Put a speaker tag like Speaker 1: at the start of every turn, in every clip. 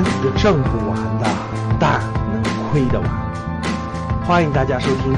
Speaker 1: 这挣不完的但能亏得完。欢迎大家收听。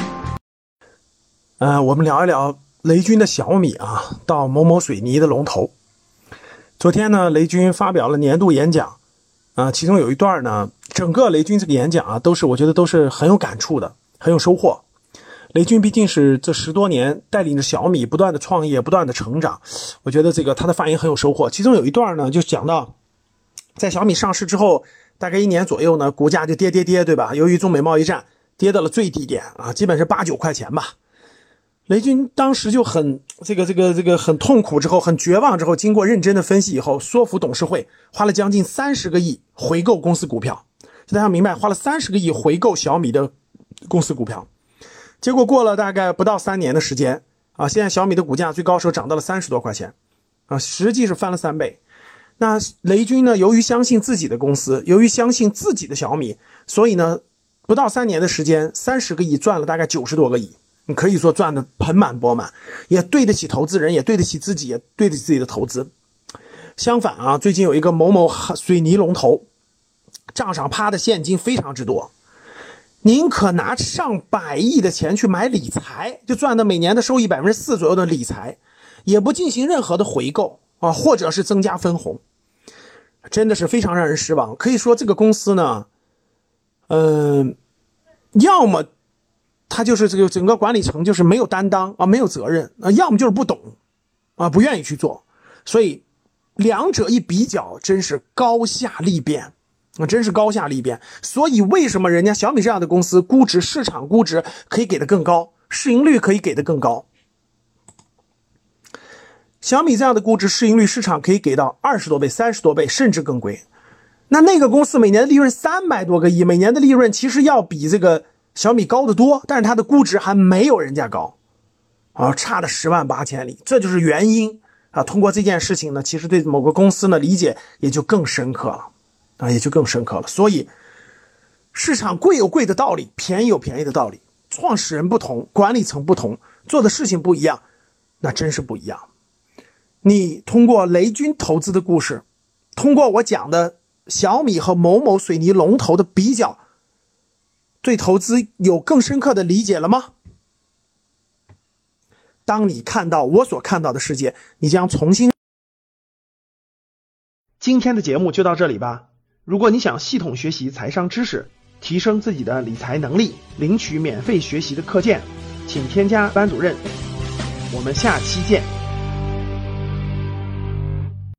Speaker 1: 我们聊一聊雷军的小米啊，到某某水泥的龙头。昨天呢，雷军发表了年度演讲其中有一段呢，整个雷军这个演讲我觉得都是很有感触的，很有收获。雷军毕竟是这10多年带领着小米不断的创业，不断的成长，我觉得他的发言很有收获。其中有一段呢，就讲到在小米上市之后大概1年左右呢，股价就跌，对吧？由于中美贸易战跌到了最低点基本是8、9块钱吧。雷军当时就很很痛苦之后，很绝望之后，经过认真的分析以后，说服董事会花了将近30个亿回购公司股票。大家明白，花了30个亿回购小米的公司股票。结果过了大概不到3年的时间现在小米的股价最高时候涨到了30多块钱实际是翻了3倍。那雷军呢，由于相信自己的公司，由于相信自己的小米，所以呢不到3年的时间，30个亿赚了大概90多个亿，你可以说赚得盆满钵满，也对得起投资人，也对得起自己，也对得起自己的投资。相反最近有一个某某水泥龙头，账上趴的现金非常之多，宁可拿上百亿的钱去买理财，就赚的每年的收益4%左右的理财，也不进行任何的回购或者是增加分红，真的是非常让人失望。可以说这个公司呢要么他就是这个整个管理层就是没有担当没有责任要么就是不懂不愿意去做。所以两者一比较，真是高下立变真是高下立变。所以为什么人家小米这样的公司市场估值可以给得更高，市盈率可以给得更高？小米这样的估值市盈率，市场可以给到20多倍、30多倍，甚至更贵。那个公司每年的利润300多个亿，每年的利润其实要比这个小米高得多，但是它的估值还没有人家高差的10万8千里。这就是原因通过这件事情呢，其实对某个公司呢理解也就更深刻了所以市场贵有贵的道理，便宜有便宜的道理，创始人不同，管理层不同，做的事情不一样，那真是不一样。你通过雷军投资的故事，通过我讲的小米和某某水泥龙头的比较，对投资有更深刻的理解了吗？当你看到我所看到的世界，你将重新。今天的节目就到这里吧。如果你想系统学习财商知识，提升自己的理财能力，领取免费学习的课件，请添加班主任。我们下期见。